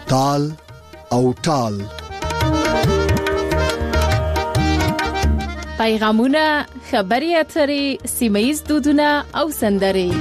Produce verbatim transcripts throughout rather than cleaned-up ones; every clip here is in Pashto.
تال او ټال. پیغامونه، خبري اترې، سیمه‌ییز دودونه او سندرې.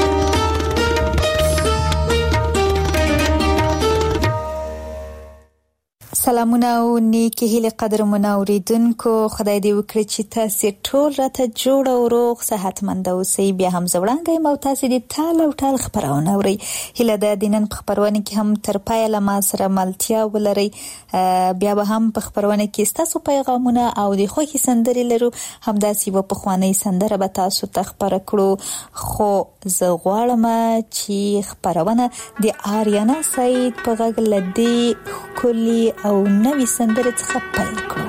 سلامونه او نیکی هیله قدرمن اوریدونکو، خدای دې وکړي چې تاسو ټول راته جوړ او روغ صحتمند اوسئ. بیا هم زوړانګې مو تاسو دې ټال او ټال خبرونه اوري. هیله ده د نن په خبرونه کې هم تر پایه له ما سره ملتیا ولرئ. بیا به هم په خبرونه کې تاسو پیغامونه او د خوښي سندرې لرو. همداسې و په خواني سندره به تاسو ته خبره کړو. خو زه غواړم چې خبرونه د آریانا سعید په غږ لدی کلی او نوې سندره څخه پیل کړو.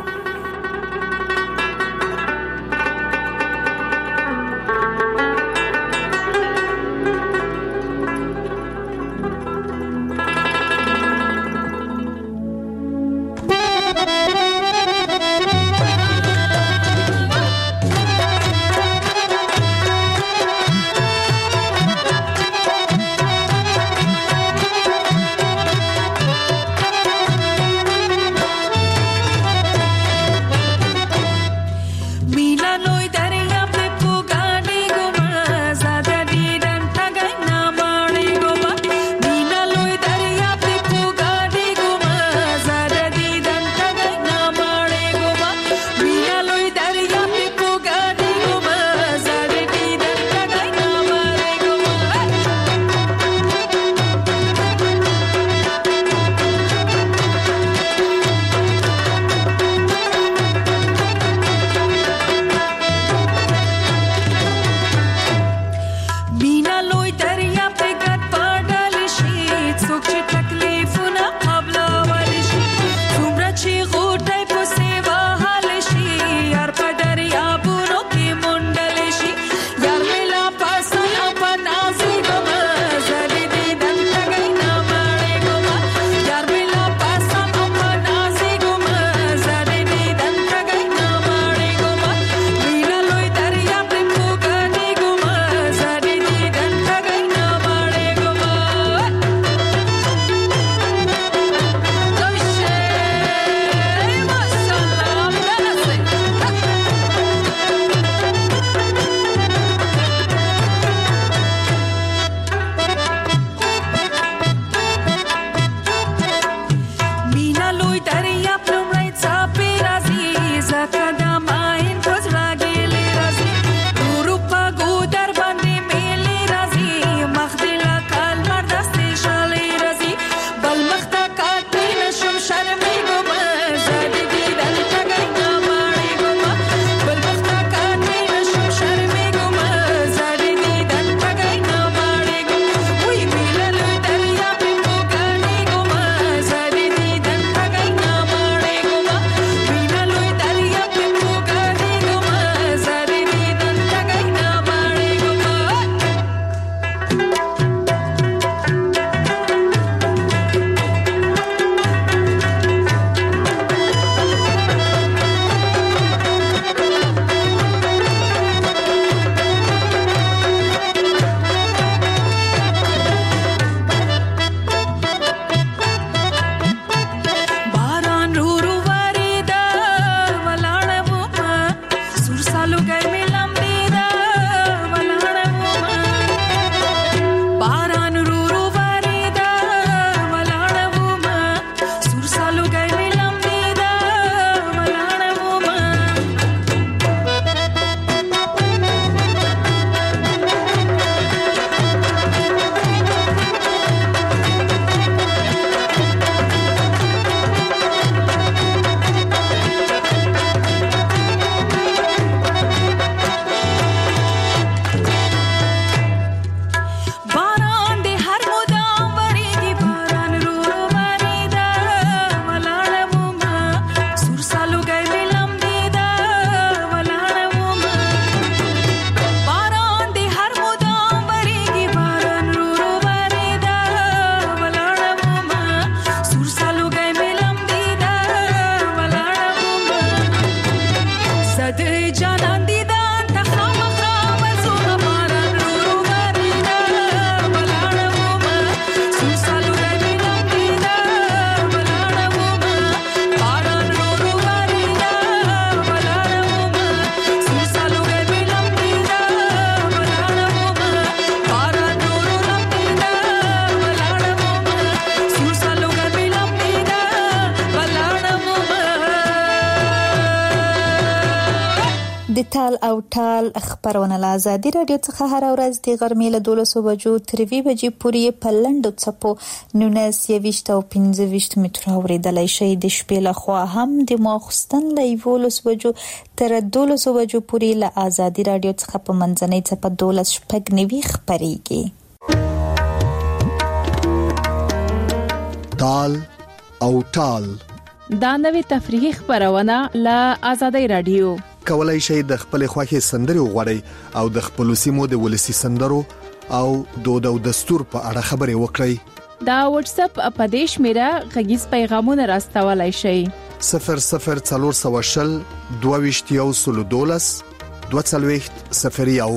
تال او ټال خبرونه له ازادي رادیو څخه هر ورځ د غرمې له دولسو بجو تر دوه بجې پورې په لنډو څپو نولس یویشت او پنځه ویشت متره اورېدلای شئ. د شپې له خوا هم د ماخوستن له یولس بجو تر دولسو بجو پورې له ازادي رادیو څخه په منځنۍ څپه دولس شپږ نوي خبرېږي. تال او ټال دا نوې تفریحي خبرونه له ازادي رادیو. کولای شئ د خپل خوښي سندري وغوړئ او د خپل سیمو د ولسی سندرو او دود او دستور په اړه خبرې وکړئ. دا واتس اپ اپدیش میرا غږیز پیغامونه راستولای شئ. صفر صفر څلور سوه شل دوه ویشت یو سل دولس دوه څلوېښت صفر یو.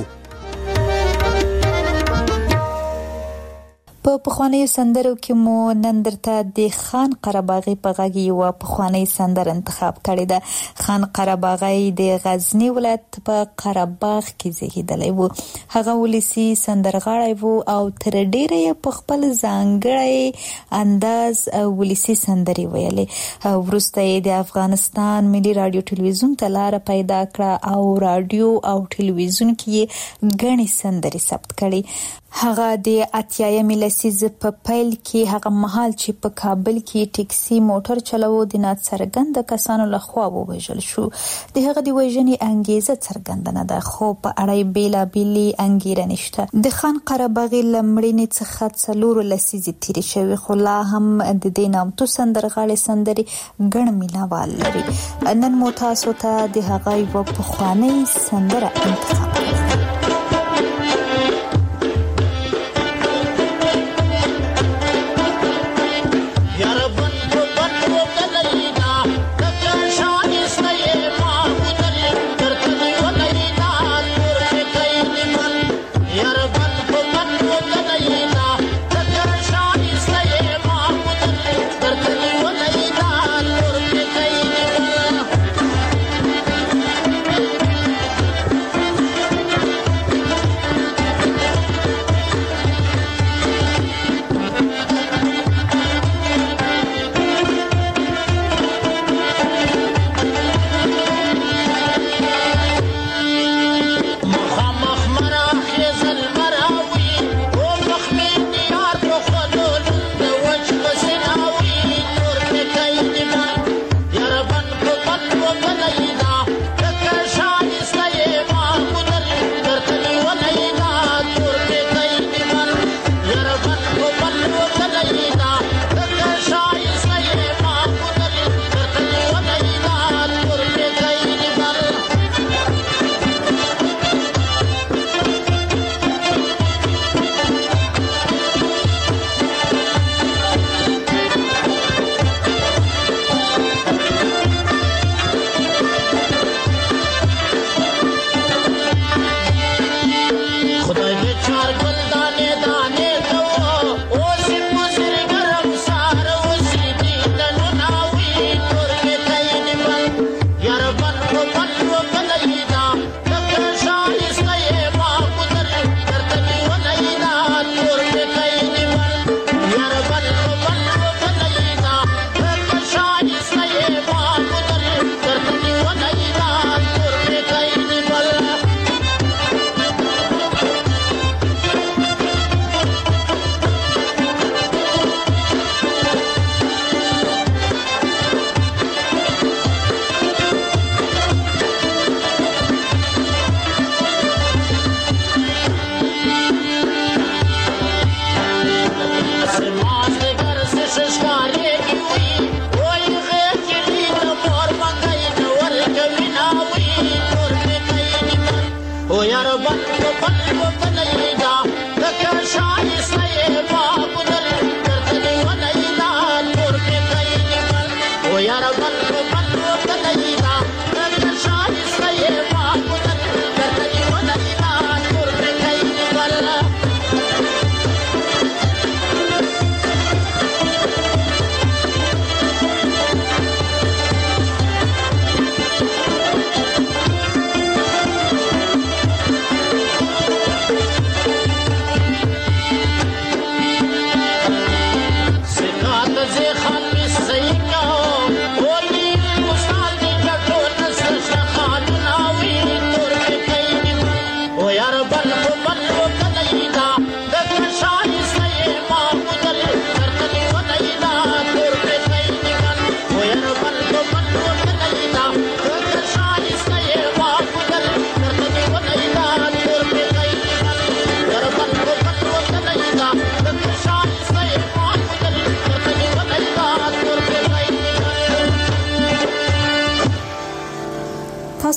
په پخواني سندرو کې مو نن درته د خان قرهباغي په غږ یو پخواني سندر انتخاب کړی ده. خان قرهباغي د غزنی ولایت په قرهباغ کې زیږیدلی و. هغه ولسی سندرغاړی و او تر ډیره په خپل ځانګړی انداز ولسی سندري ویلې. وروسته د افغانستان ملي رادیو ټلویزیون ته لار پیدا کړه او رادیو او ټلویزیون کې غني سندري ثبت کړي. هغه د اتیایم لسیز په پیل کې هغه مهال چې په کابل کې ټیکسي موټر چلاوه د ناڅرګند کسانو لخوا ووژل شو. د هغه د وژنې انګیزه څرګندنه ده خو په اړه بیلا بیلي انګیرنې شته. د خان قرهباغي لمړینې څخه څلور لسیزې تیرې شوې خو لا هم د دې نامتو سندرغاړي سندري ګڼ مینوال لري. نن مو تاسو ته د هغه یو پخوانی سندره انتخاب کړو.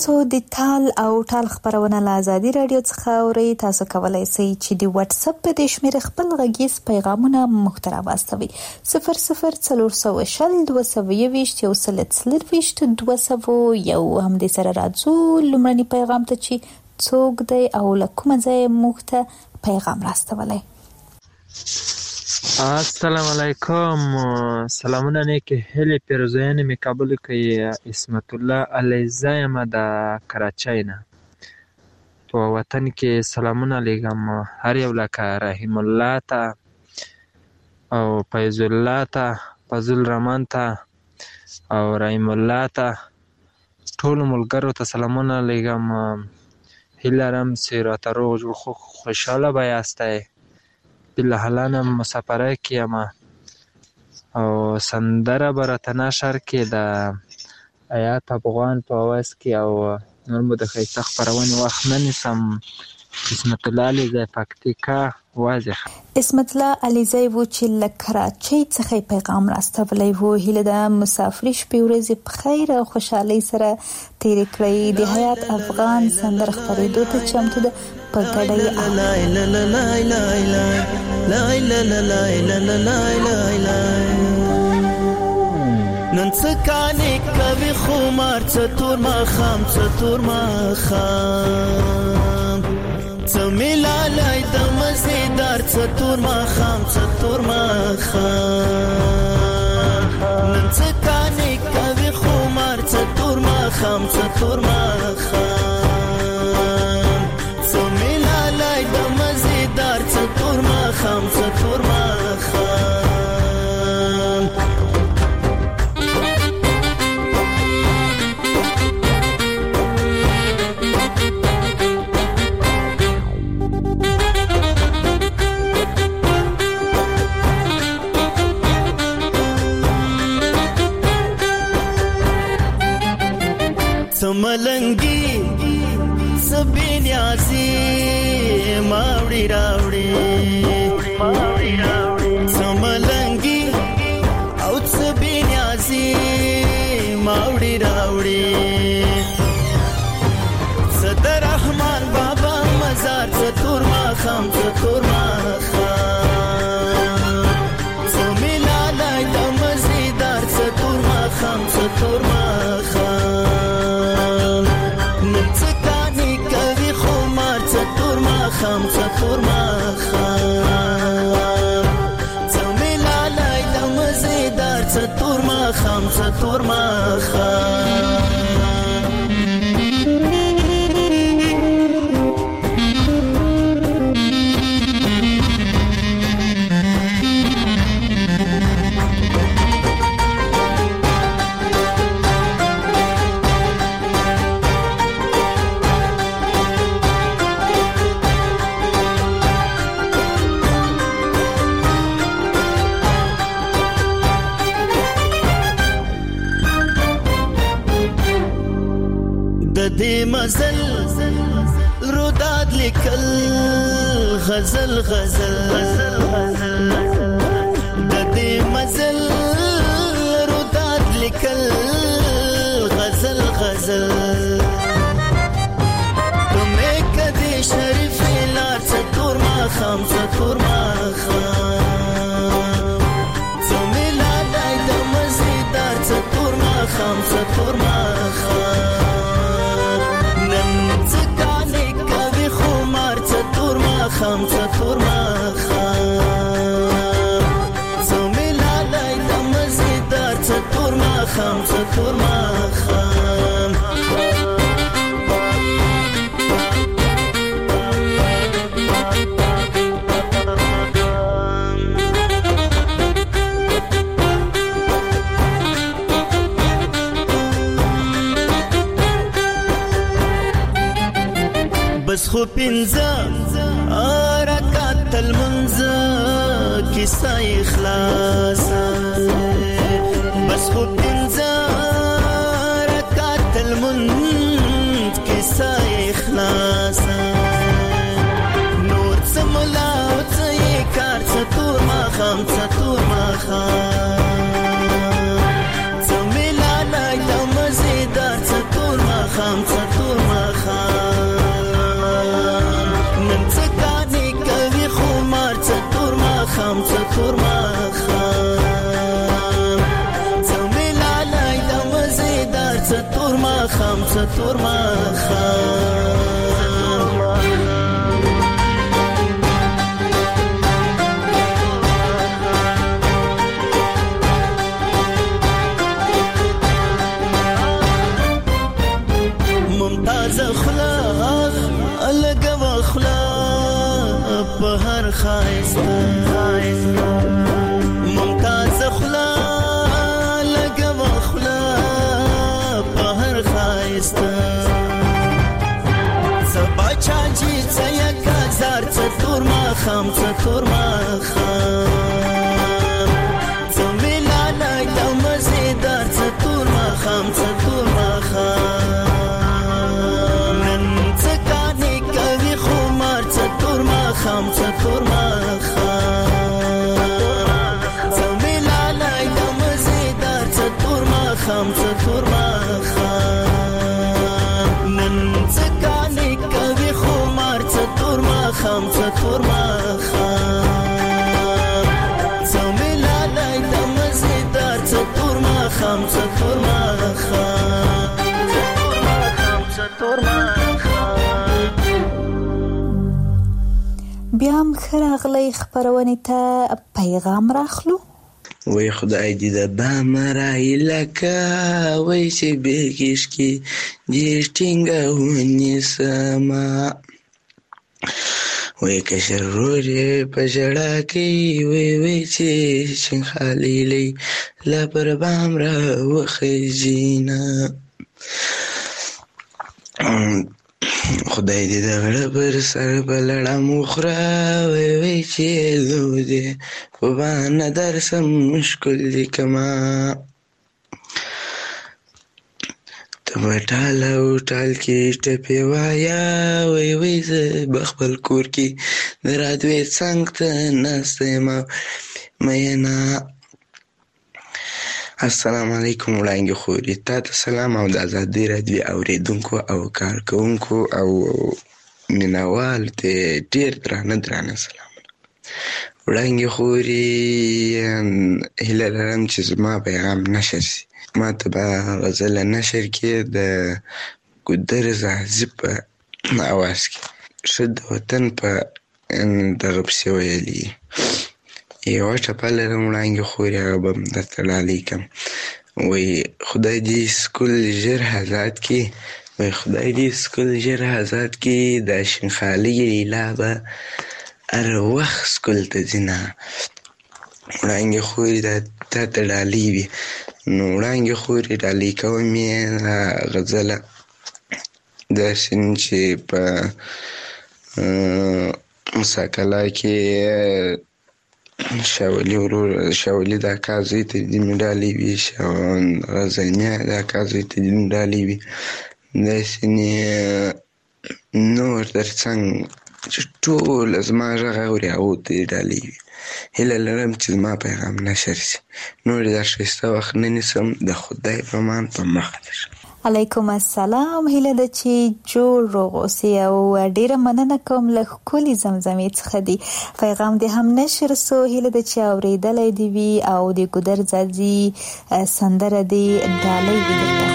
تاسو د تال او ټال خبرونه له ازادي رادیو څخه اورئ. تاسو کولای شئ چې د واتس اپ په د شمیر خپل غږیز پیغامونه مخترا واستوي صفر صفر څلور سوه شل دوه سوه یوویشت یو سل څلرویشت دوه سوه یو. هم د سره راځو لومړني پیغام ته چې څوک دی او له کومه ځایه موږ ته پیغام راستولی. السلام علیکم. سلامونه نیکی هیلی پیروزیان می قبول که اسمت الله علیزه یم د کراچۍ نه په وطن کې سلامونه لیږم هر یو لکه رحیم الله ته او فیض الله ته فضل رحمان ته او رحیم الله ته ټولو ملګرو ته سلامونه لیږم. هیله لرم چې راته روغ جوړ خوشحاله به یاستئ. بالحالانه مسافره کې یم او سندره به راته نشر کې د حیات افغان په اواز کې او نور مو د ښایسته خپرونې وخت نه نیسم. اسمت الله علیزی پکتیکا واضح. اسمت الله علیزی و چې له کراچۍ څخه پیغام راستولی و. هیله ده مسافري شپې ورځې په خیر او خوشحالۍ سره تیرې کړئ. د حیات افغان سندره خپرېدو ته چمتو ده په ګډه نن څه کانې کوي خمار څه تور ماښام څه تور ماښام څه ملالی د مزیدار څه تور ماښام څه تور ماښام نن څه کانې کوي خمار څه تور ماښام څه تور ماښام څه ملالی د مزیدار څه تور ماښام څه تور ماښام ملنگی سبی نیازی ماوڑی راوڑی سملنگی او سبی نیازی ماوڑی راوڑی صدر رحمان بابا مزار ستور ماخام ستور ماخام سمیلالی دمزیدار ستور ماخام ستور ماخام خام څتور ماښام څه ملالی د مزیدار څتور ماښام څتور ماښام دی مزل روداد لیکل غزل غزل د دې مزل روداد لیکل غزل غزل تمه کدي شریف لار څتور ماښام څتور ماښام څمه لای د مزیدار څتور ماښام څتور ماښام خام څتور ماښام څه ملالی د مزیدار څتور ماښام څتور ماښام بس خو پنځه رکعت المنځ کیسه اخلاص بس خو پنځه رکعت المنځ کیسه اخلاص نور څه ملا او څه کار څه تور ماښام څه تور ماښام څه ملالی د مزیدار څه تور ماښام څه خام څکور ما خام څمې لالای د مزیدار څکور ما خام څکور ما خام ممتاز اخلاق الګ واخلاق په هر خایسته ممتاز اخلاق الګ واخلاق په هر خایسته سبا چاجي څیا کزار څتور ما خام څتور ما خام څمې لالای د مزیدار څتور ما خام څتور ما خام خام څکور ما خام څمې لالای د مزیدار څکور ما خام څکور ما خام نن څکانې کوي خمار څکور ما خام څکور ما خام څمې لالای د مزیدار څکور ما خام څکور ما خام څکور ما بیا هم ښه راغلی خپرونې ته پیغام راخلو. وای خدای دې د بامه راهیلکه وای چې بېګیش کې دېش ټینګه ونیسمه وای کشر ورور یې په ژړا کوي وای وای چې چنخالېلی لا پر بام راوخیژینه خدای دې د غړه پر سر په لړه مخوره وای وای چې زو دې په بانه درسم مشکل لیکمه ته به ټال او ټال کې ټپې وایه وای وای زه به خپل کور کې د رادوې څنګ ته ناسته یمه مینه. السلام علیکم وړانګې خورې، تا ته سلام او د ازادۍ راډیو اورېدونکو او کارکوونکو او مینوالو ته ډېر درانه درانه سلامونه. وړانګې خورې، هیله لرم چې زما پیغام نشر شي. ما ته به غزله نشر کې د ګودر زاهزي په اواز کې ښه د وطن په دغه پسې ویلي یوه ټپه لرم وړانګې خورې، هغه به هم درته ډالۍ کړم. وایي خدای دې سکول ژر ازاد کړي، وایي خدای دې سکول ژر ازاد کړي، دا شینخالۍ لیلا به هر وخت سکول ته ځینه. وړانګې خورې دا تا ته ډالۍ وي. نو وړانګې خورې ډالۍ کوم یې غزله داسې چې په مساکله کې شاولي ورور شاولي د اکا زوی ته دې مې ډالۍ وي، غزلمیا د اکا زوی ته دې مې ډالۍ وي. داسې نور تر څنګ چې ټول زما غږ اوري هغو ته دې ډالۍ وي. هیله لرم چې زما پیغام نشر شي. نور دا ښایسته وخت نه نیسم، د خدای په امان په مخه درشم. علیکم السلام. هیله ده چې جوړ روغ اوسې او ډیره مننه کوم له ښکلې زمزمې څخه دی. پیغام دې هم نشر سو، هیله ده چې اورېدلی دې وي او د ګودر زاهزي سندره دې ډالۍ وي درته.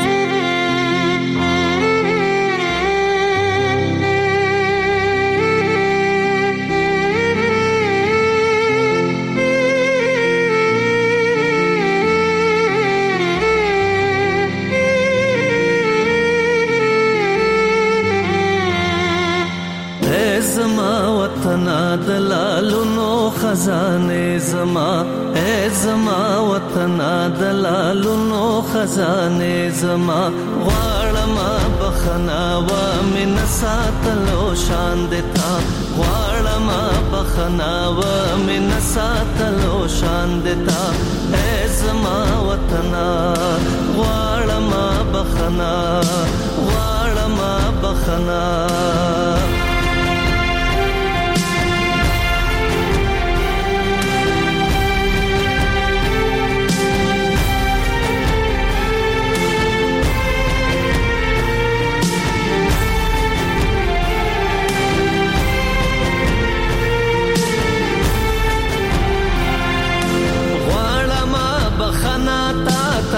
دلالونو خزانه زما، اے زما وطنا دلالونو خزانه زما، غواړم بخنا و من ساتلو شان دتا، غواړم بخنا و من ساتلو شان دتا، اے زما وطنا غواړم بخنا غواړم بخنا.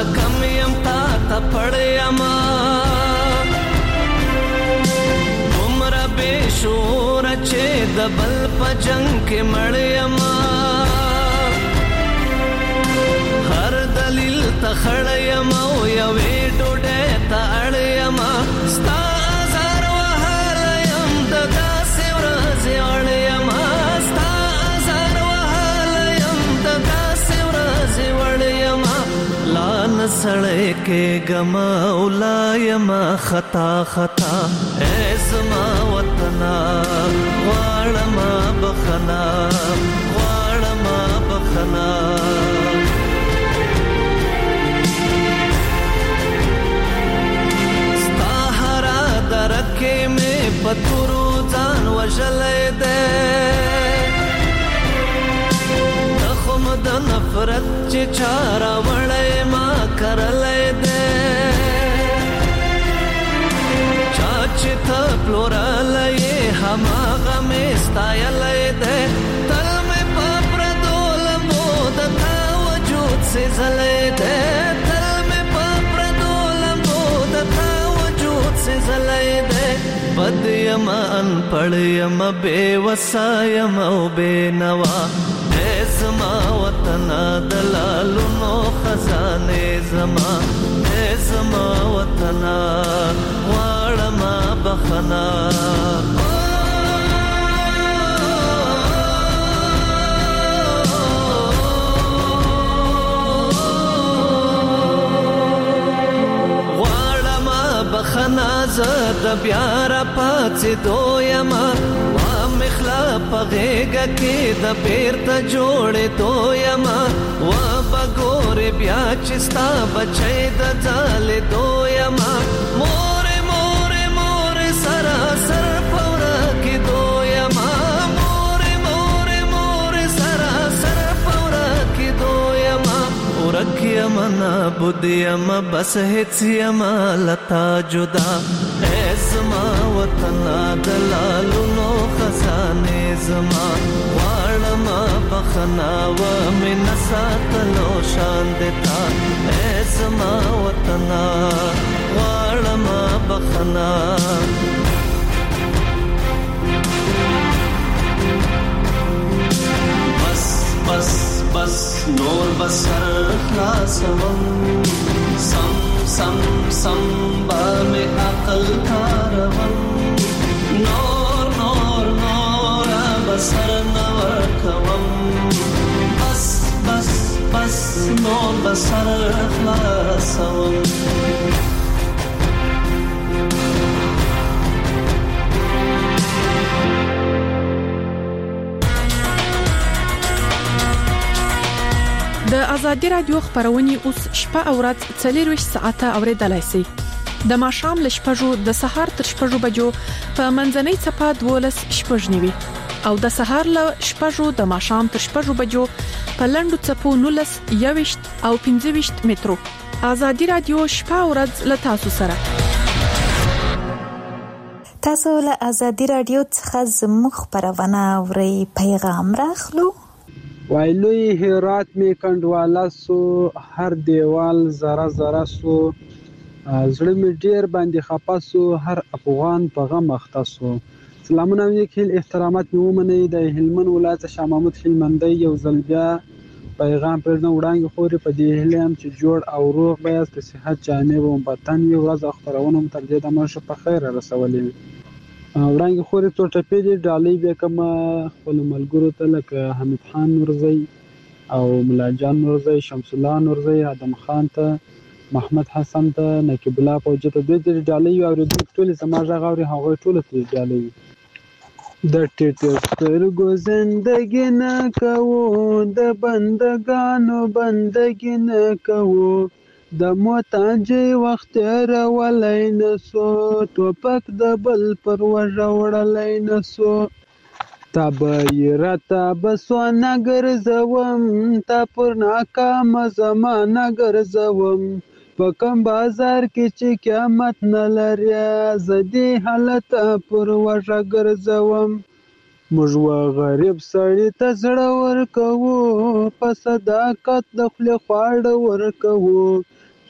تا کم یم تا تا پړیم عمره بے شور چې د بل په جنگ کې مړیم هر دلیل ته خړیم او یوې ډوډۍ ته اړیم ستا آزار وهلیم د داسې ورځې اړیم ستا آزار وهلیم د داسې ورځې وړیم لا نه سړی کېږم او لا یم خطا خطا ای زما وطنا غواړم بخنا غواړم بخنا ستا هرا درکې مې پتورو ځان وژلی دی تخم د نفرت چې چا راوړی ما کرلی دی چا چې ته پلورلی هماغه مې ستایلی دی تل مې په پردو لمبو د تا وجود سېزلی دی تل مې په پردو لمبو د تا وجود سېزلی دی بد یم انپړ یم بې وسه یم او بې نوا ای زما وطنه د لالونو خزانې زما ای زما وطنه غواړم بخنا غواړم بخنا زه د بیا را پاڅېدو یم مخلا پغېږه کې د بیرته جوړېدو یم و به ګورې بیا چې ستا بچی د ځالېدو یم مورې مورې مورې سراسر په ورکېدو یم مورې مورې مورې سراسر په ورکېدو یم ورک یم نابود یم بس هېڅ یم له تا جدا ای زما وطنه د لالونو خزانې زما غواړم بخنا ومې نه ساتلو شان د تا ای زما وطنه غواړم بخنا بس بس بس نور بسر خلاصوم سم سم سم با میں عقل کاروم نور نور نور بسر نور کوم بس بس بس نور بسر خلاصوم د ازادي رادیو خبرونه اوس شپه او ورځ څلور ساعته اوریدلای شئ د ماښام ل شپږو د سهار تر شپږو بجو په منځنۍ صفه دولس شپږنیوي او د سهار ل شپږو د ماښام تر شپږو بجو په لندو صفو نولس یويشت او پنځه مترو ازادي رادیو شپه او ورځ ل تاسو سره تاسو له ازادي رادیو څخه زموږ خبرونه اورئ پیغام راخلو وایلوی هرات می کندواله سو هر دیوال زره زره سو زړه می ډیر باندې خپه سو هر افغان په غم اخته سو سلامونه وکیل احترامات می ومني د هلمند ولایت شاه محمود هلمندی یو ځل بیا پیغام پرنه وړاندې خوري په دې هلم چې جوړ او روغ بیاست په صحت جامع و وطن یو ورځ خبرونه تر دې د مرشه په خیر رسولې وړاندې خوري څو ټپې دي ډالۍ به کوم خپل ملګرو ته لکه حمید خان نورزی او ملا جان نورزی شمس الله نورزی ادم خان ته محمد حسن ته نقیب الله فوجي ته دوی د ډالۍ او د ټول سماج غوړي هغه ټول ته ډالۍ د ټټر سترګو زندګی نه کوو د بندگانو بندگی نه کوو د موتاجي وخت راولای نسو ټوپک د بل پر وژوړلای نسو تبیرتا بسونه ګرځوم تا پر ناکام زمانه ګرځوم په کوم بازار کې چې قیامت نه لري زدي حالت پر وژه ګرځوم موږ غریب سړی ته زړه ورکوو په صداقت د خپل خواړه ورکوو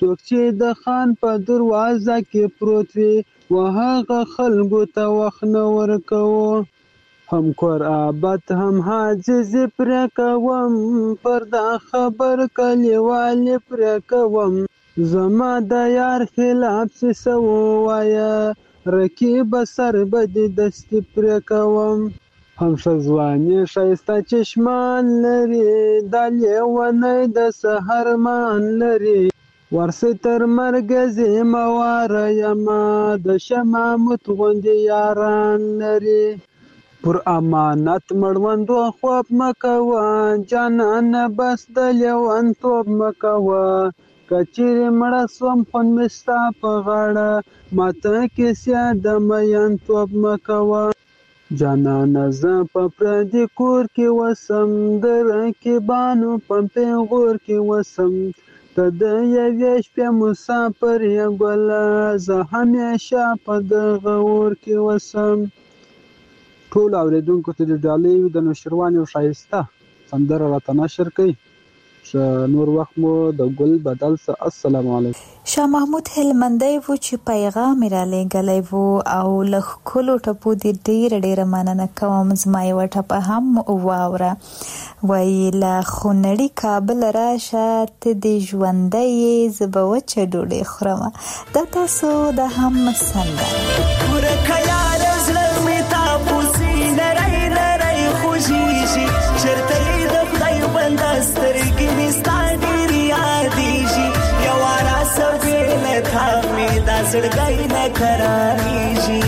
څوک چې د خان په دروازه کې پروت وي و هغه خلکو ته وخت نه ورکوو هم کور آباد هم حاجز پرې کوم پر دا خبر کلیوالې پرې کوم زما د یار خلاف څه څه ووایه رقیب سر به دې دستي پرې کوم هم ښه ځواني ښایسته چشمان لري دا لیونی د سحر مان لري ورسې تر مرګه زیمه واره یمه د شمامت غوندې یاران لري پر امانت مړوندو خوب مه کوه جانانه بس د لیونتوب مه کوه که چیرې مړه سوم خوند مې ستا په غاړه ماته کیسې د میینتوب مه کوه جانانه زه په پردي کور کې وسم د رقیبانو په پیغور کې وسم ته د یوې شپې مسافر یې ګله زه همیشه په دغه اور کې وسم ټول اورېدونکو ته د ډالۍ د نوشیروان یو ښایسته سندره راته نشر کړئ نور وخت مو د ګل بدل څه السلام علیکم شاه محمود هلمندی و چې پیغام را لېږلی و او له ښکلو ټپو دې ډېره ډېره مننه کوم زما یوه ټپه هم واوره وایي له خونړي کابل راشه ته دې ژوندی یې زه به وچه ډوډۍ خورمه دا تاسو د هم سندره ورکه یاره زړه مې تاپوسي نری نری خوږېږي چېرته یې د خدای بنده سترګې مې ستا ډېرې یادېږي یوه راسه بې له تا مې دا زړګی نه قرارېږي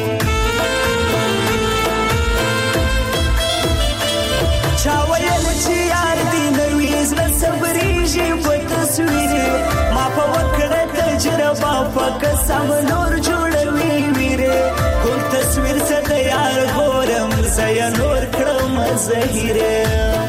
چا ویل چې یار دې نه وي زړه صبرېږي په تصویر ما په وکړه تجربه په قسم نور جوړوي ویرې کوم تصویر څه د یار ګورم زه یې نور کړم زهیره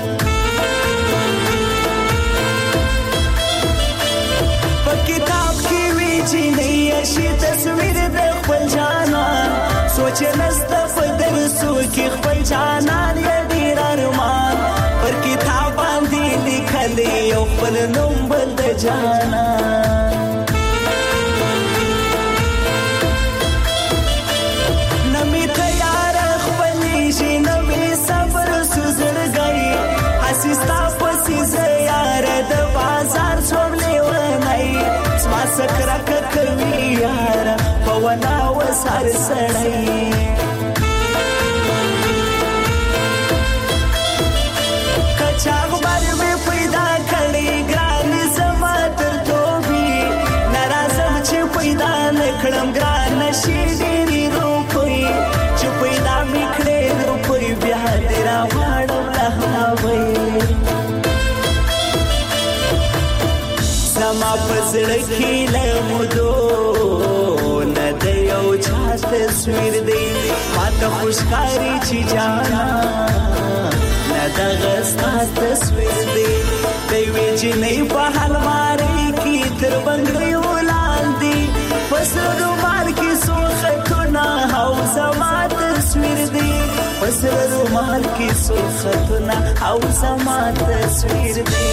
په کتاب کې وي چې نه یې شي تصویر د خپل جانان سوچ نسته په درسو کې خپل جانان یې ډېر ارمان پر کتاب باندې لیکلی یو خپل نوم بل د جانان نه مې تیاره خپلېږي نه مې صبر سو زړګی هسې ستا پسې زه یاره د بازار څوم لیونی زما څه کرکه کوي یاره په ونه وسار سړی چاغبر مې پیدا کړی ګرانې زما تر توبې ناراضم چې پیدا نه کړم ګرانه شي ډېرې روپۍ چې پیدا مې کړې روپۍ بیا دې راغواړم له هغوی زما په زړه کې له مودو نه د یو چا تصویر دی ماته خو ښکاري چې جانا دغه ستا تصویر دی د یوې جینۍ په المارۍ کې تر بنګړۍ ولاندې په سره رومال کې څو خطونه او زما تصویر دی په سره رومال کې څو خطونه او زما تصویر دی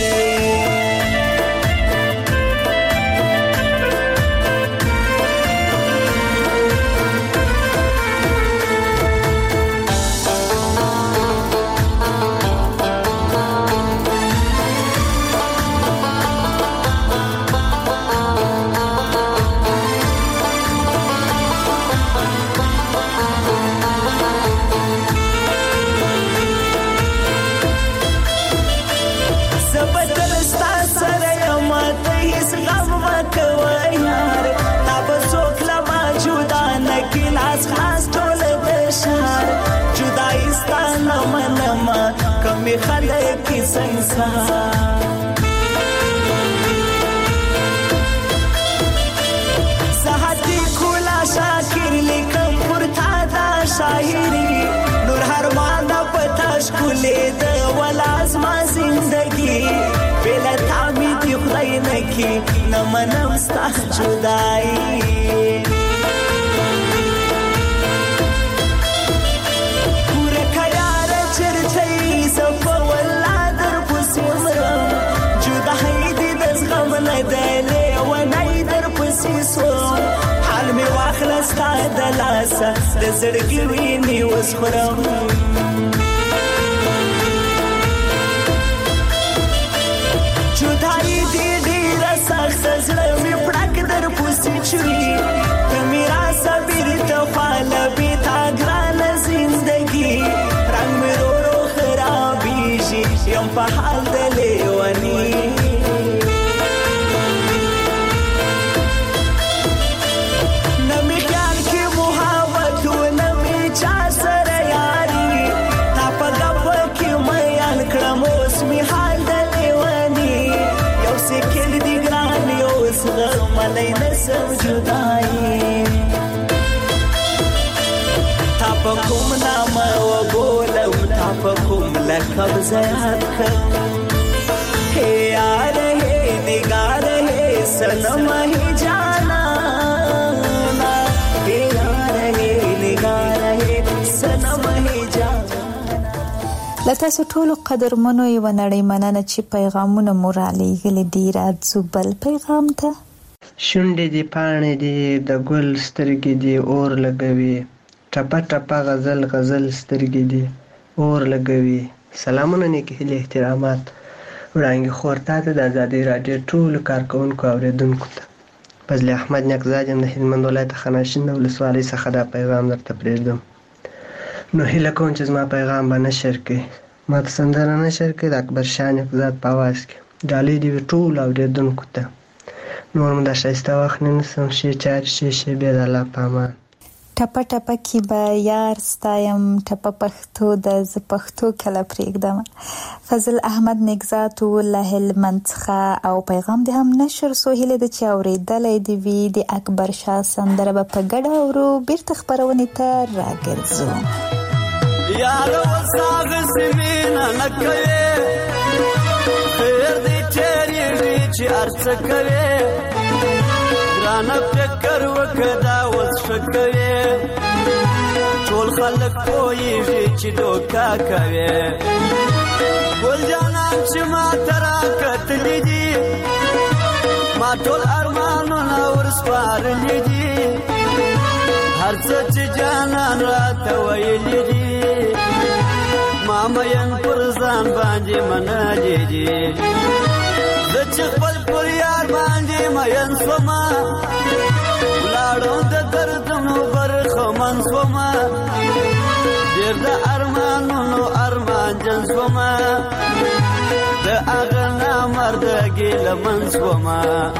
کمی خلق کی سنسار ساحتی کولا شاکر لیکم پرتا دا شاعری نور هر مانا پتاش کلی دا ولاز ما زندگی بیلا تامی دی خدای نکی نمانم ستا جدائی دلی ون ستا د لاسه د زړګي وینې اوس خورم جدایي دې ډېره سخته زړه مې پړک در پسې چوي ته مې راسه بېرته خواله بې تا ګرانه زندګي رنګ مې رو رو خرابېږي یم په حال د لیوني ملای نسم جدائی تا پا کم نام و بولو تا پا کم لکب زیاد کر ہے یار ہے نگار ہے سنم ہی جانا ہے یار ہے نگار ہے سنم ہی جانا لتاسو ټولو قدرمنو یو نړۍ مننه چې پیغامونه مو را لېږلي دي راځو بل پیغام ته شونډې دې پاڼې دې د ګل سترګې دې اور لګوي ټپه ټپه غزل غزل سترګې دې اور لګوي سلامونه نیکې هیلې احترامات وړانګې خور تا ته د ازادۍ راډیو ټولو کارکوونکو اورېدونکو ته فضل احمد نیکزاد یم د هلمند ولایت خاناشین د ولسوالۍ څخه دا پیغام درته پرېږدم نو هیله کوم چې زما پیغام به نشر کړي ما ته سندره نشر کړي د اکبر شاه نیکزاد په اواز کې ډالۍ دې وي ټولو اورېدونکو ته نور مو دا ښایسته وخت نه نیسم ښې چارې ښې شېبې د الله په امان ټپه ټپه کې به یار ستایم ټپه پښتو د زه پښتو کله پرېږدم فضل احمد نیکزاد له هلمند څخه او پیغام دې هم نشر سو هیله ده چې اورېدلی دې وي د اکبر شاه سندره به په ګډه اورو بیرته خپرونې ته راګرځو یاره وساغسې مینه نه کوې خیر دې تېرېږي چې هر څه کوې ګرانه فکر وکړه دا اوس ښه کوې ټول خلک پوهېږي چې دوکه کوې ګل جانان چې ما ته راکتلي دي ما ټول ارمانونه ورسپارلي دي هر څه چې جانان راته ویلي دي ما مین پر ځان باندې منلي دي زه چې خپل پر یار باندې مین شومه ولاړم د دردونو برخمن شومه ډېر د ارمانونو ارمانجن شومه د هغه نامرده ګیلمن شومه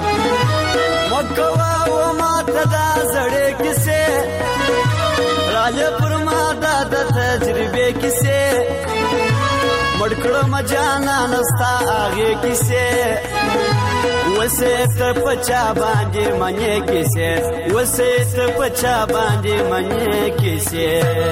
مه کوه و ماته دا زړې کیسې راځه پر ما دا د تجربې کیسې مړ کړم جانانه ستا هغې کیسې وسې ته په چا باندې منې کیسې وسې ته په چا باندې منې کیسې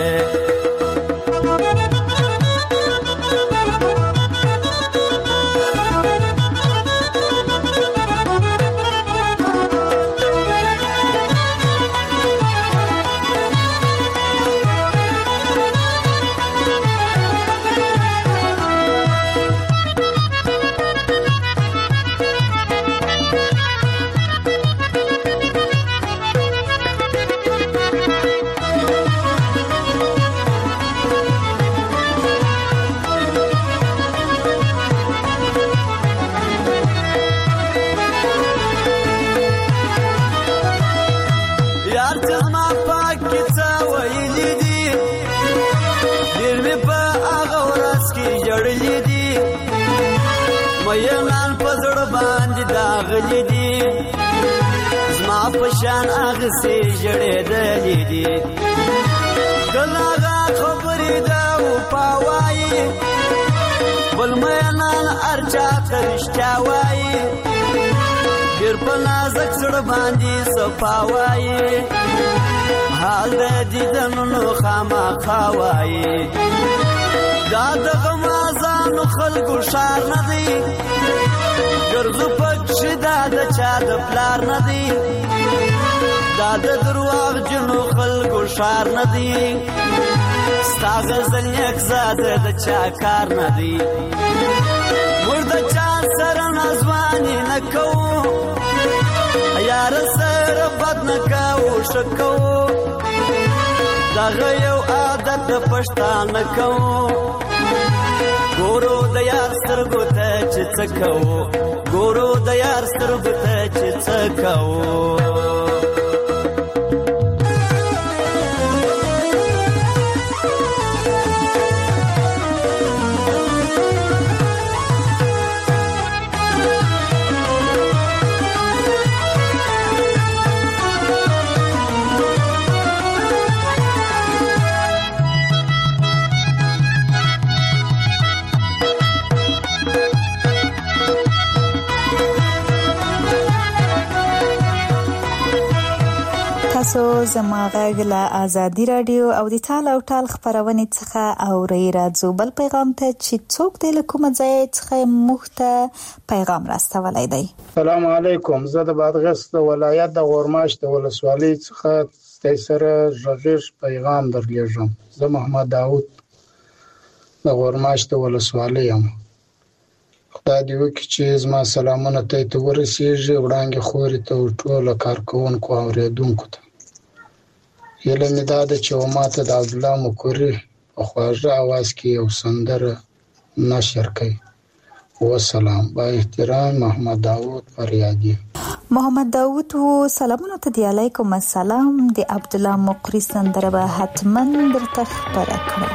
شان اغسې جړېدلې دي دلغه خبرې دا و پاوایي بل مینان ارچا کرشتیا وایي ډېر په نازک زړه باندې صفاوایي حال د دیدنونو خامخا وایي دا دغه مازانو خلکو ښار نه دی ګرځو پکښې دا د چا د پلار نه دی دا د درواغ جنو خلکو ښار نه دی ستا غزل نیکزاده د چا کار نه دی موږ د چا سره نازواني نه کوو یاره سره بد نه کوو ښه کوو دغه یو عادت د پښتانه کوو ګورو د یار سترګو ته چې څه کوو ګورو د یار سترګو ته چې څه کوو تاسو زما غږ له آزادي رادیو او د ټال او ټال خبرونې څخه اورئ. راځو بل پیغام ته چې څوک د کومه ځای څخه موږ ته پیغام راستولی دی. السلام علیکم. زه د بادغیس د ولایت د غورماش د ولسوالۍ څخه ستاسو سره غږیز پیغام درلیږم. زه محمد داوود د غورماش د ولسوالۍ یم. خدای دې وکړي چې زما سلامونه ته ورسیږي وړاندې خوري ته ټول کارکونکو او اوریدونکو ته. هیله مې دا ده چې ماته د عبدالله مکوري په خواږه اواز کې یو سندره نشر کړي. والسلام. با احترام محمد داوود فریادی. محمد داوود و سلامونه ته دی. علیکم السلام. د عبدالله مکوري سندره به حتما درته خبره کړم.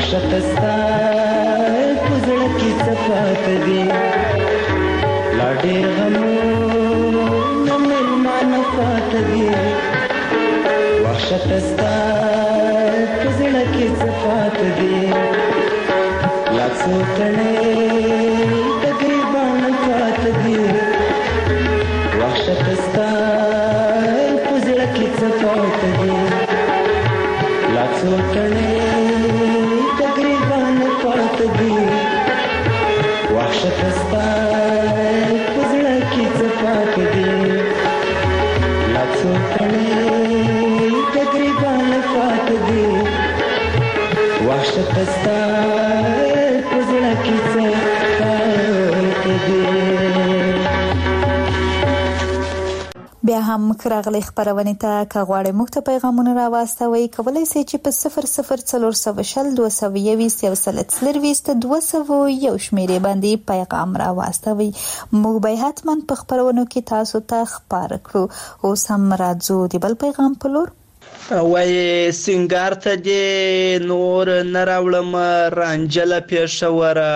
وحشت ستا په زړه کې څه پاته دي لا ډېر غمونه مېلمانه پاته دي وحشت ستا په زړه کې څه پاته دي لا څو تڼۍ د ګریبانو پاته دي وحشت ستا په زړه کې څه پاته دي لا څو تڼۍ د ګریبانو پاته دي وحشت ستا په زړه کې څه پاته دي لا څو تڼۍ د ګریبانو پاته دي وحشت ستا په زړه کې څه پاته دي. بیا هم راغلی خبرونه ته که غواړئ موږ ته پیغامونه راواستوئ کولای شئ چې په صفر صفر څلور سوه شل دوه سوه یویست یو سل څلرویست دوه سوه یو شمیرې باندې پیغام راواستوئ. موږ به حتما په خبرونو کې تاسو ته خبر کړو. اوس هم راځو د بل پیغام په لور. وای سنگار ته دې نور نه راوړم رانجله پېښوره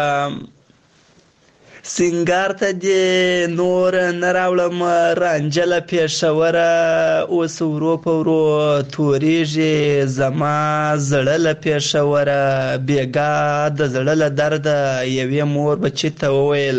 سنگار ته دې نور نه راوړم رانجله پېښوره اوس ورو په ورو تورېږي زما زړه له پېښوره بېګا د زړه له درده یوې مور بچي ته وویل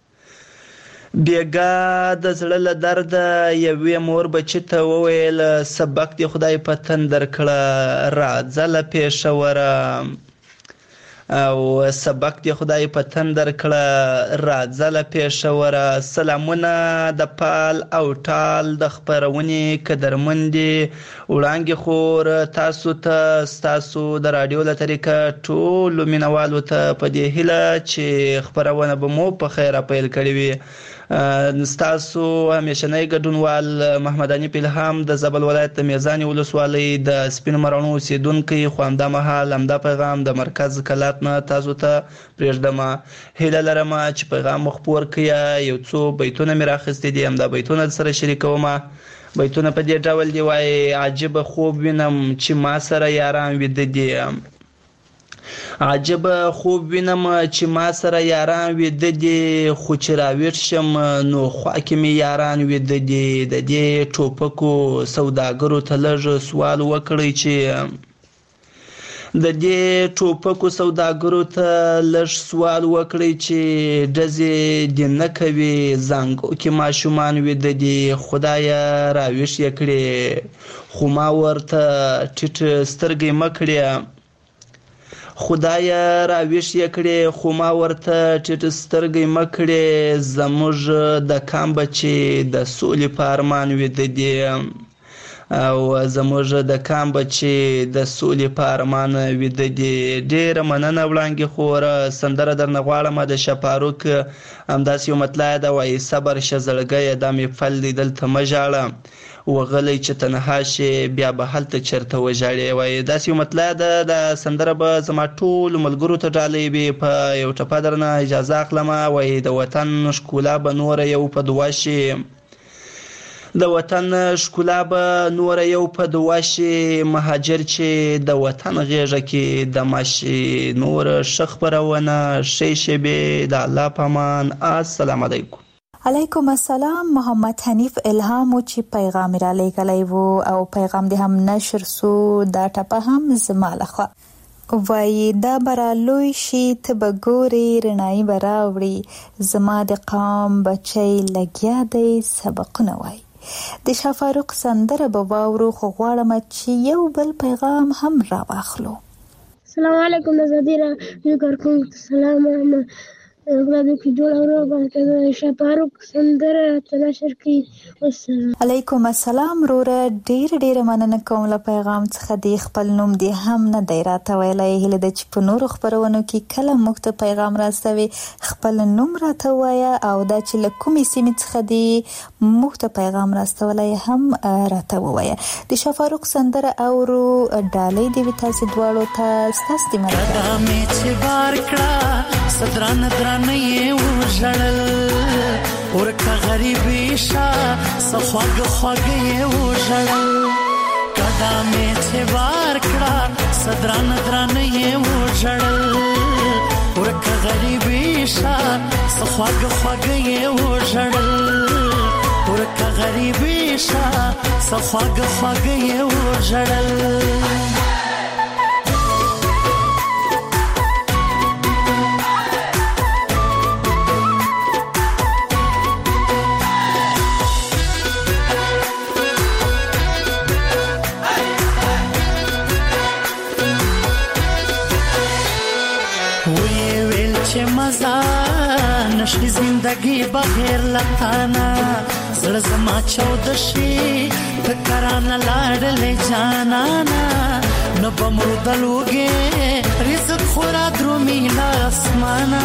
بېګا د زړه له درده یوې مور بچي ته وویل سبق دې خدای په تندر کړه راځه له پېښوره او سبق دې خدای په تندر کړه راځه له پېښوره. سلامونه د پال او ټال د خپرونې قدرمندې وړانګې خور تاسو ته ستاسو د راډیو له طریقه ټولو مینوالو ته په دې هیله چې خپرونه به مو په خیره پیل کړې وي. ستاسو همیشنی ګډونوال محمد حنیف الهام د زابل ولایت د میزانې ولسوالۍ د سپینو مراڼو اوسیدونکی خو همدا مهال همدا پیغام د مرکز کلات نه تاسو ته پرېږدم. هیله لرم چې پیغام مو خپور کړئ. یو څو بیتونه مې راخیستي دي همدا بیتونه سره شریکوم. بیتونه په دې ډول دی وایي عجیبه خوب وینم چې ما سره یاران ویده دي عجب خوب وینم چې ما سره یاران ویده دي خو چې راویښ شم نو خوا کې مې یاران ویده دي. د دې ټوپکو سوداګرو ته لږ سوال وکړئ چې د دې ټوپکو سوداګرو ته لږ سوال وکړئ چې ډزې دې نه کوي زانګو کې ماشومان ویده دي خدایه راویښ یې کړې خو ما ورته ټیټ سترګې مه کړې خدایه راویښ یې کړې خو ما ورته ټیټ سترګې مه کړې زموږ د کام بچې د سولې په ارمان ویده دي او زموږ د کام بچې د سولې په ارمان ویده دي. ډېره مننه وړانګې خوره سندره درنه غواړم د شپاروک همداسې یو مطلع ده وایي صبر شه زړګیه دا مې پل دی دلته مه ژاړه وغلی چې تنها شي بیا به هلته چېرته وژاړې وایي داسې یو مطلع ده. دا سندره به زما ټولو ملګرو ته ډالۍ وي. په یو ټپه درنه اجازه اخلم. وایي د وطن ښکلا به نوره یو په دعا شي د وطن ښکلا به نوره یو په دعا شي مهاجر چې د وطن غېږه کې دمه شي نوره ښه خپرونه ښې شېبې د الله په امان. السلام علیکم. علیکم السلام. محمد حنیف الهام چې پیغام را لېږلی و او پیغام دې هم نشر سو دا ټپه هم زما لخوا وایي دا برا لوی شي ته به ګورې رڼایي به راوړي زما د قام بچی لګیا دی سبقونه وایي. د شاه فاروق سندره به واورو خو غواړم چې یو بل پیغام هم را واخلو. السلام علیکم ازادي راډیو کارکونکو سلام خدای دې جوړ او روغ شاه فاروق سندره تنشر کړي. والسلام علیکم السلام. روره ډیر ډیر مننه کوم له پیغام څخه دی خپل نوم دی هم نه دی راته ویلی هیله ده چې په نورو خبرونو کې کله موږ ته پیغام راستوي خپل نوم راته وایه او دا چې له کومې سیمې څخه دی موږ ته پیغام راستولی هم راته ووایه. د شاه فاروق سندره اورو ډالۍ دی وي تاسې دواړو ته ستاسو د مرکه نه یې وژړل ورکه غریبي شه څه خواږه خواږه یې وژړل قدمې چې بار کړه څه درانه درانه یې وژړل سخواږه خواږه یې وژړل ورکه غریبي شه سخواږه خواږه یې وژړل نشي زندگی بغیر لتانا زړه زما چود شي فکرانه لاړلې جانانا نو بمردلوګي رزق خورا درومي لاسمانا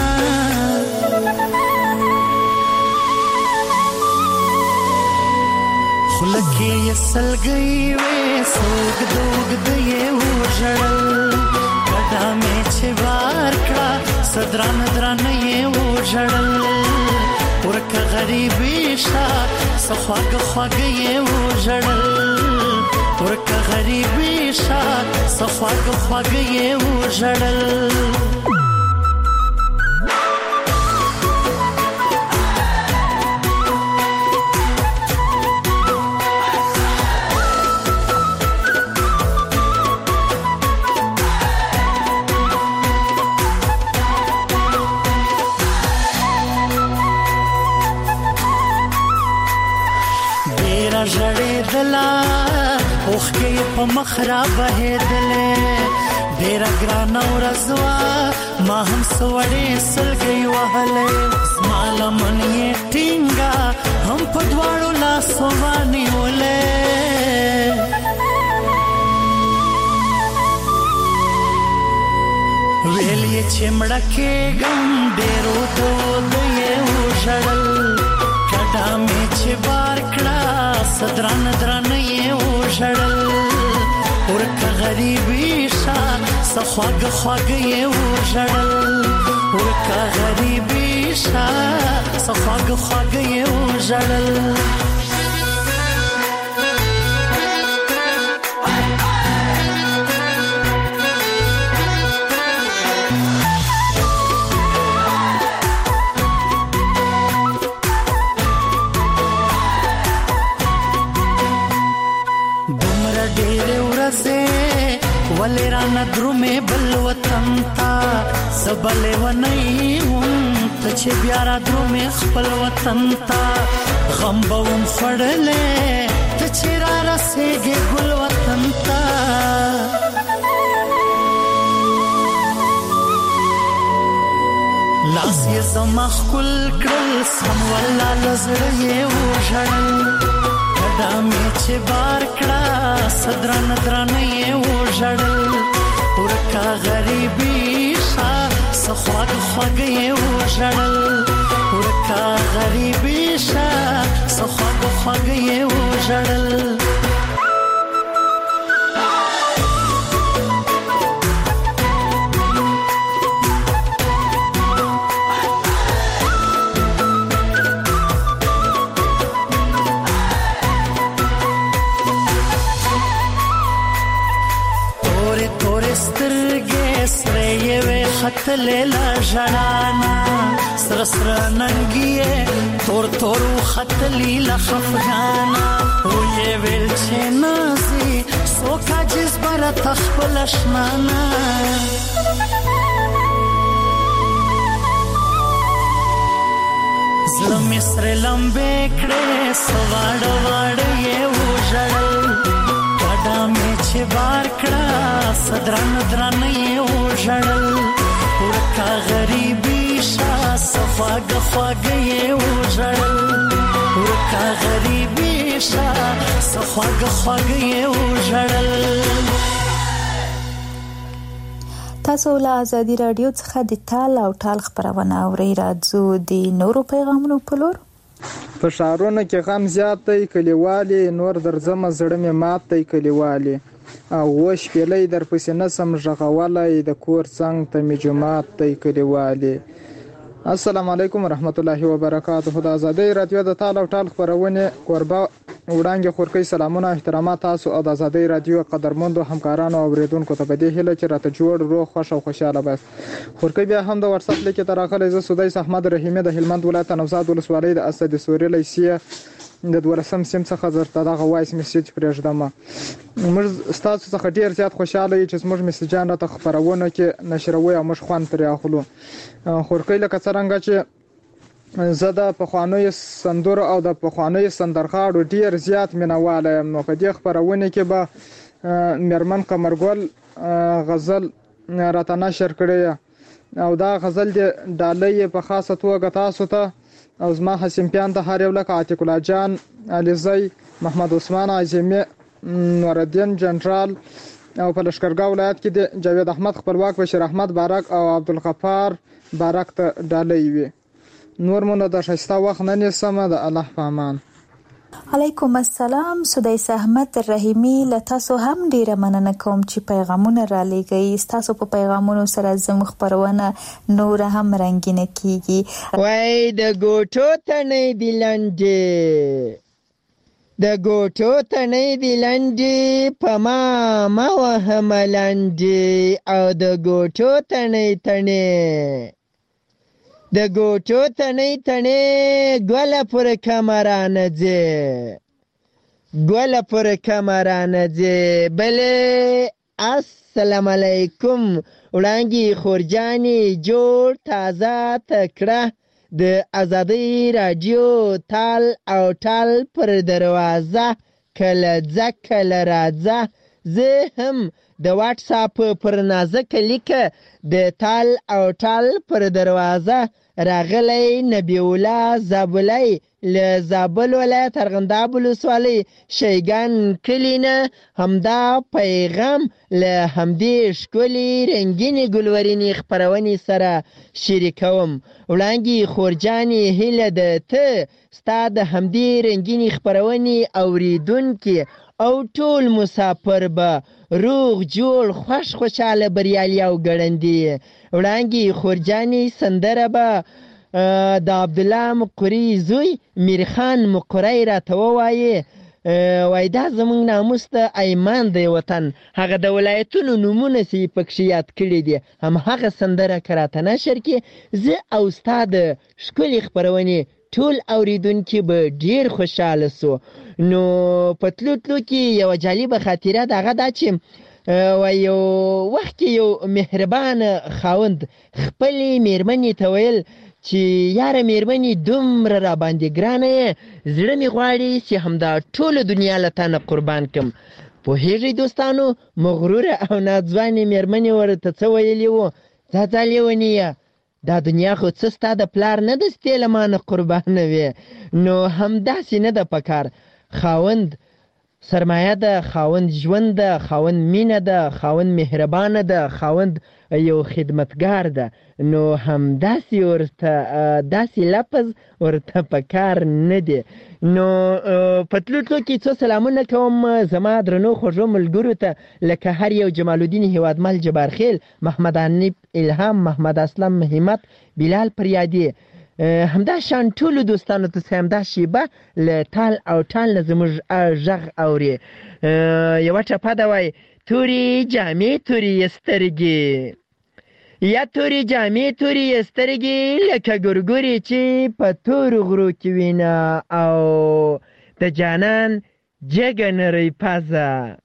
خلکې سلګي وې سوګ دوګ دې وژړل کډا مې چې وار کړه صدران دران یې وژړل ورکه غریبي شه سخواږه خواږه یې وژړل ورکه غریبي شه سخواږه خواږه یې وژړل ژړېدله اوښکې یې په مخ رابهېدلې ډېره ګرانه ورځ وه ما هم څه وړې سلګۍ وهلې زما لمن یې ټینګه هم په دواړو لاسو ونیولې ویل یې چې مړه کېږم ډېرو دود یې وژړل کډه مې چې بار کړه صدران دران یې وژړل ورکه غریبي شه سخواږه خواږه یې وژړل ورکه غریبي شه سخواږه خواږه یې وژړل ولې رانه درومې بل وطن ته زه بلې ونی وم ته چې بیا را درومې خپل وطن ته غم به وم خوړلی ته چې را رسېږې ګل وطن ته لاس یې زما ښکل کړل سم والله له زړه یې وژړل کډه مې چې بار کړه صدران درانه یې وژړل ورکه غریبي شه سخواږه خواږه یې وژړل ورکه غریبي شه سخواږه خواږه یې وژړل خطلې لا ژړانا سر سر ننګي تور تور خطلې لا خفغانا وې ویل چې نازي سوکا جس بر تخپل شمانا زلم سر لمبه کړه سواړ واړ یې وژړل کډا مې چې بار کړه صدران دران یې وژړل ورکه غریبي شه سخواږه خواږه یې وژړل ورکه غریبي شه سخواږه خواږه یې وژړل تاسو له ازادي رادیو څخه د تال او ټال خبرونه اورئ راځو د نورو پیغامونو په لور په ښارونو کې غم زیات دی کلیوالي نور درځمه زړه مې مات دی کلیوالي او وش پیلې در پسې نسم ژغولای د کور څنګ ته می جماعت دی کلیوالي السلام علیکم ورحمت الله وبرکاته د ازادي رادیو د تال او ټال خبرونه کوربه وړاندې خورکۍ سلامونه احترامات تاسو او د آزادۍ رادیو قدرمندو همکارانو او اوریدونکو ته په دې هیله چې راته جوړ روغ خوښ او خوشاله باست. خورکۍ بیا هم د واتس اپ لیک ته راغلی. زه سدیس احمد رحیمي د هلمند ولایت نوزاد ولسوالۍ د اسد سوري لیسې د دولسم سیم څخه درته دغه وایس میسج پرېږدم. موږ ستاسو څخه ډیر زیات خوشاله یو چې زموږ میسجان راته خپرونه کې نشروي او موږ خوند ترې اخلو. خورکۍ لکه څرنګه چې زه د پخوانیو سندرو او د پخوانیو سندرغاړو ډیر زیات مینهوال یم، نو په دې خپرونه کې به میرمن قمرګل غزل راته نشر کړی او دا غزل د ډالۍ په خاصه توګه تاسو ته او زما حسینپیان ته هر یو لکه عتیق الله جان، علیزی، محمد عثمان عظیمی، نورالدین جنرال او په لشکرګاه ولایت کې د جاوید احمد خپلواک، بشیر احمد بارک او عبدالغفار بارک ته ډالۍ وي. نور مونږ د ښایسته وخت نه نیسم. د الله په امان. علیکم السلام. سدیس احمد رحیمي له تاسو هم ډیره مننه کوم چې پیغامونه را لېږئ. تاسو په پیغامونو سره زموږ خپرونه نور هم رنګینه کیږي. وای د ګوټو تنې دی لنډې، د ګوټو تنې دی لنډې، په ما ما وهم لنډې، او د ګوټو تنې تنې د ګوټو تنې تنې ګوله پر کمرانه ځې، ګوله پر کمرانه ځې. بلې السلام علیکم وړانګې خورجانې جوړ تازه تکړه د آزادۍ راډیو تال او ټال پر دروازه کله ځه کله راځه. زه هم د واټس اپ پر نازکه لیکه د تال او ټال پر دروازه راغلی نبی الله زابلی له زابل ولایت ارغنداب ولسوالۍ شیګان کلي نه همدا پیغام له همدې ښکلې رنګینې ګلورینې خپرونې سره شریکوم. وړانګې خورجانې هیله ده ته ستا د همدې رنګینې خپرونې اوریدونکي او ټول مسافر به روغ جوړ خوش خوشاله بریالي او ګړندي. وړانګې خورجانې سندره به د عبدالله مقري زوی میرخان مقری راته ووایې. وای دا زمونږ ناموس د ایمان د وطن هغه د ولایتونو نومونه چې پکښې یاد کړي دي همهغه سندره که راته نشر کړي، زه او ستا د ښکلې خپرونې ټول اوریدونکي به ډیر خوشحاله سو. نو په تلو تلو کې یوه جالبه خاطره د هغه دا چې و یو وخت کې یو مهربان خاوند خپلې میرمنې ته ویل چې یاره میرمنې دومره را باندې ګرانه یې، زړه مې غواړي چې همدا ټوله دنیا له تا نه قربان کړم. پوهېږئ دوستانو مغروره او ناځوانې میرمنې ورته څه ویلي وو؟ ځه ځه لیونیه، دا دنیا خو څه ستا د پلار نه ده ستې له ما نه قربانه وې. نو همداسې نه ده پکار. خاوند سرمایه ده، خاوند ژوند ده، خاوند مینه ده، خاوند مهربانه ده، خاوند یو خدمتګار ده. نو هم داسې ورته داسې لفظ ورته پکار نه دی. نو په تلو تلو کې څو سلامونه کوم زما درنو خوږو ملګرو ته، لکه هر یو جمال الدین هیوادمل جبارخیل، محمد حنیف الهام، محمد اسلم همت، بلال پریادي، همدا شان ټولو دوستانو ته چې همدا شیبه له تال او ټال نه زموږ غږ اوري. یوه ټپه ده وایي تورې جامې تورې سترګې، یا تورې جامې تورې سترګې لکه ګورګورې چې په تورو غرو کې وینه، او د جانان جګه نرۍ پزه،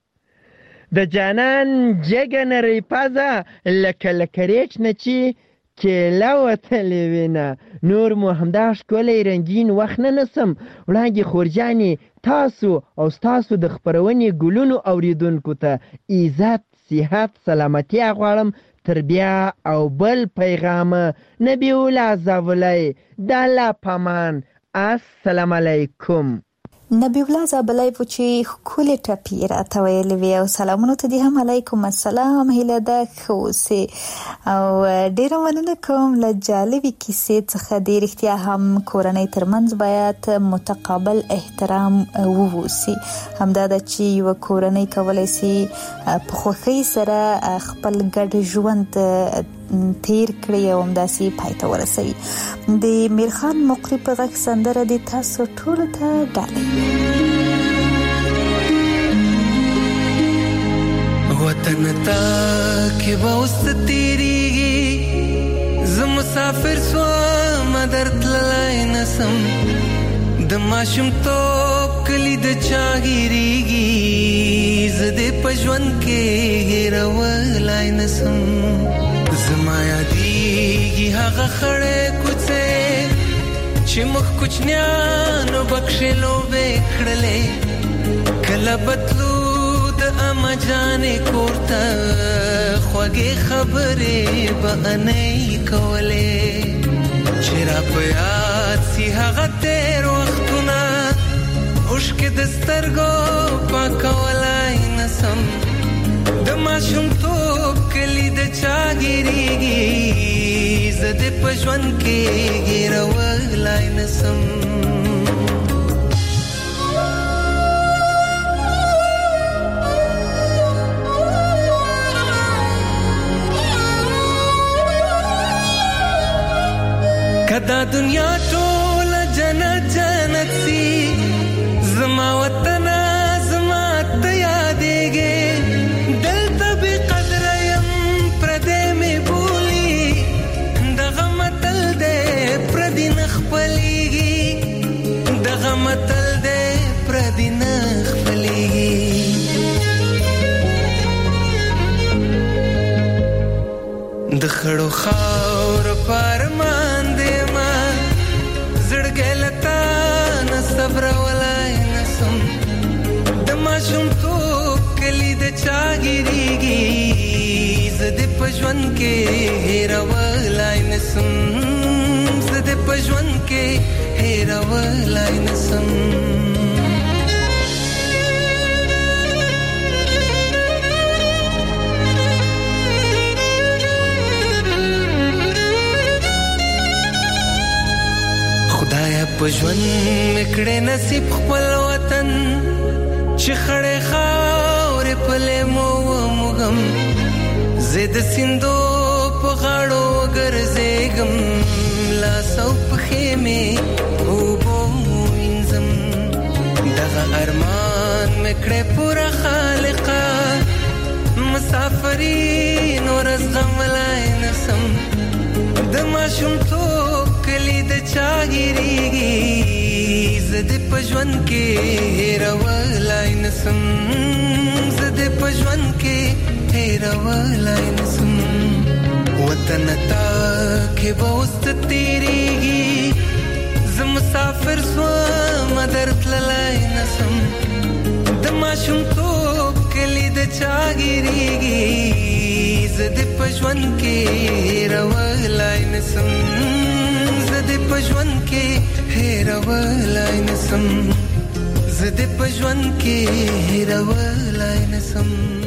د جانان جګه نرۍ پزه لکه لکه ریچ نه چې کیله وتلې وینه. نور مو همدا ښکلی رنګین وخت نه نسم. وړانګې خورجانې تاسو او ستاسو د خپرونې ګلونو اوریدونکو ته عزت، صحت، سلامتیا غواړم. تر بیا او بل پیغام نبی الله زابلی د الله په امان. السلام علیکم. نبی الله زابلی و چې ښکلې ټپې راته ویلې وې او سلامونو ته دې هم علیکم السلام هیله ده ښه اوسې او ډېره مننه کوم له جالبې کیسې څخه. دې رښتیا هم کورنۍ ترمنځ باید متقابل احترام ووسي. همدا ده چې یوه کورنۍ کولی سي په خوښۍ سره خپل ګډ ژوند تیر کړی او همداسې پای ته ورسوي. د میرخان مقری په غږ سندره دې تاسو ټولو ته ډالۍ. وطن تا کې به اوس تیریږي زه مسافر سوم درتللی نسم د ماشومتوب کلی د چا هېرېږي زه دې په ژوند کې هېرولی نسم زما یادېږي هغه خړې کوڅې چې موږ کوچنیانو بکښې لوبې کړلې کله بتلو د اما جانې کور ته خوږې خبرې به انۍ کولې چې را په یاد سي هغه تېر وختونه اوښکې د سترګو پاکولی نسم د ماشومتوب کلي د چا هېرېږي زه دې په ژوند کې هېرولی نسم کدا دنیا ټول جنت جنت سی زما وطن زما ته یادېږي دلته بې قدره یم پردی مې بولي دغه متل دی پردي نه خپلېږي دغه متل دی پردي نه خپلېږي د خړو خاورو پارمان صبرولای نسم د ماشومتوب کلي د چا هېرېږي زه دې په ژوند کې هېرولی نسم زه دې په ژوند کې هېرولی نسم په ژوند مکړې نصیب خپل وطن چې خړې خاورې په لیمو وموږم زه د سیندو په غاړو وګرځېږم لاس او پښې مې اوبو وینځم دغه ارمان مکړې پوره خالقه مسافرین ورځ غملی نسم د ماشومتوب کلي د چا هېرېږي زه دې په ژوند کې هېرولی نسم زه دې په ژوند کې هېرولی نسم وطن تا کې به اوس تېرېږي زه مسافر سوم درتللی نسم د ماشومتوب کلي د چا هېرېږي زه دې په ژوند کې هېرولی نسم زه دې په ژوند کې هېرولی نسم زه دې په ژوند کې هېرولی نسم